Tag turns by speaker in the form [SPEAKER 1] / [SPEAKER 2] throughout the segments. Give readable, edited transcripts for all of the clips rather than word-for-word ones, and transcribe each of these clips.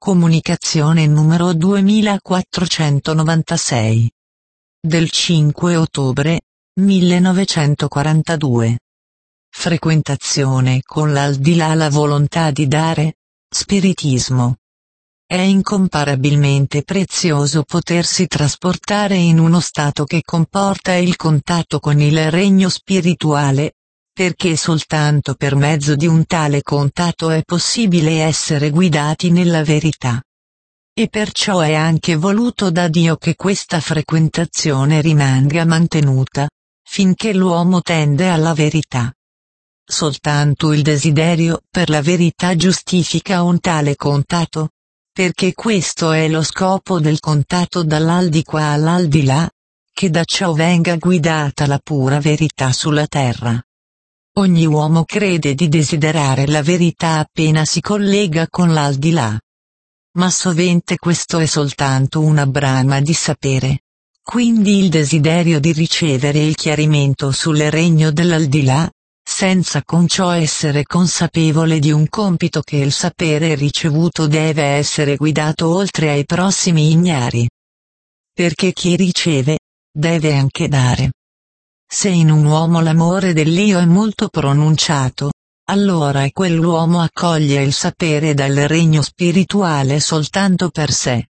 [SPEAKER 1] Comunicazione numero 2496. Del 5 ottobre 1942. Frequentazione con l'aldilà, la volontà di dare, spiritismo. È incomparabilmente prezioso potersi trasportare in uno stato che comporta il contatto con il regno spirituale, perché soltanto per mezzo di un tale contatto è possibile essere guidati nella verità. E perciò è anche voluto da Dio che questa frequentazione rimanga mantenuta, finché l'uomo tende alla verità. Soltanto il desiderio per la verità giustifica un tale contatto, perché questo è lo scopo del contatto dall'aldiquà all'aldilà, che da ciò venga guidata la pura verità sulla terra. Ogni uomo crede di desiderare la verità appena si collega con l'aldilà. Ma sovente questo è soltanto una brama di sapere. Quindi il desiderio di ricevere il chiarimento sul regno dell'aldilà, senza con ciò essere consapevole di un compito che il sapere ricevuto deve essere guidato oltre ai prossimi ignari. Perché chi riceve, deve anche dare. Se in un uomo l'amore dell'Io è molto pronunciato, allora quell'uomo accoglie il sapere dal regno spirituale soltanto per sé.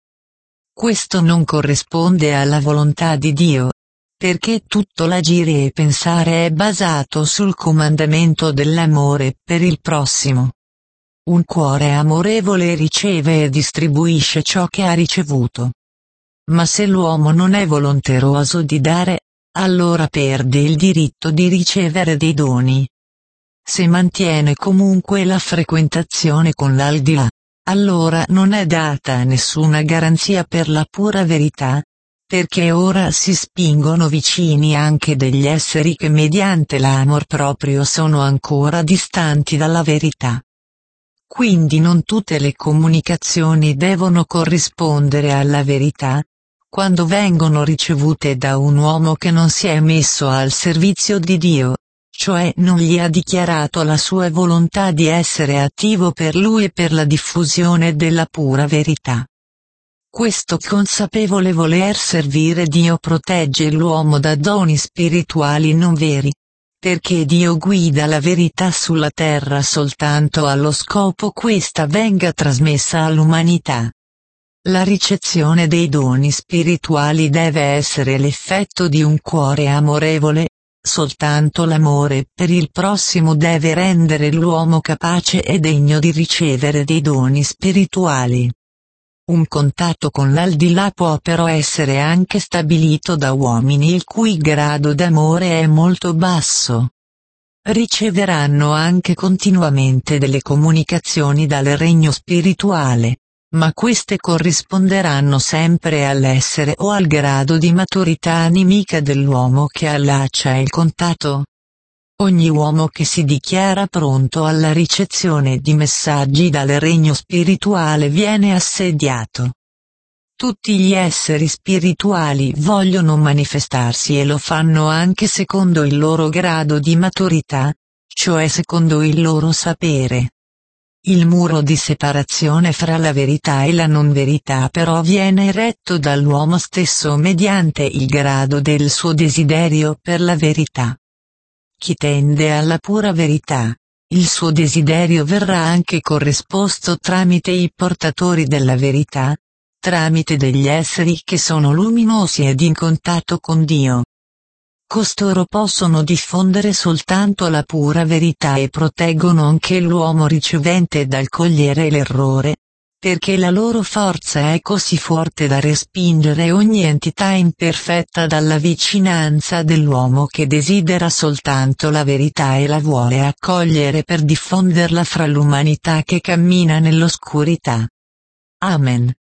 [SPEAKER 1] Questo non corrisponde alla volontà di Dio, perché tutto l'agire e pensare è basato sul comandamento dell'amore per il prossimo. Un cuore amorevole riceve e distribuisce ciò che ha ricevuto. Ma se l'uomo non è volonteroso di dare, allora perde il diritto di ricevere dei doni. Se mantiene comunque la frequentazione con l'aldilà, allora non è data nessuna garanzia per la pura verità, perché ora si spingono vicini anche degli esseri che mediante l'amor proprio sono ancora distanti dalla verità. Quindi non tutte le comunicazioni devono corrispondere alla verità, quando vengono ricevute da un uomo che non si è messo al servizio di Dio, cioè non gli ha dichiarato la sua volontà di essere attivo per lui e per la diffusione della pura verità. Questo consapevole voler servire Dio protegge l'uomo da doni spirituali non veri, perché Dio guida la verità sulla terra soltanto allo scopo questa venga trasmessa all'umanità. La ricezione dei doni spirituali deve essere l'effetto di un cuore amorevole, soltanto l'amore per il prossimo deve rendere l'uomo capace e degno di ricevere dei doni spirituali. Un contatto con l'aldilà può però essere anche stabilito da uomini il cui grado d'amore è molto basso. Riceveranno anche continuamente delle comunicazioni dal regno spirituale, ma queste corrisponderanno sempre all'essere o al grado di maturità animica dell'uomo che allaccia il contatto. Ogni uomo che si dichiara pronto alla ricezione di messaggi dal regno spirituale viene assediato. Tutti gli esseri spirituali vogliono manifestarsi e lo fanno anche secondo il loro grado di maturità, cioè secondo il loro sapere. Il muro di separazione fra la verità e la non verità però viene eretto dall'uomo stesso mediante il grado del suo desiderio per la verità. Chi tende alla pura verità, il suo desiderio verrà anche corrisposto tramite i portatori della verità, tramite degli esseri che sono luminosi ed in contatto con Dio. Costoro possono diffondere soltanto la pura verità e proteggono anche l'uomo ricevente dal cogliere l'errore, perché la loro forza è così forte da respingere ogni entità imperfetta dalla vicinanza dell'uomo che desidera soltanto la verità e la vuole accogliere per diffonderla fra l'umanità che cammina nell'oscurità. Amen.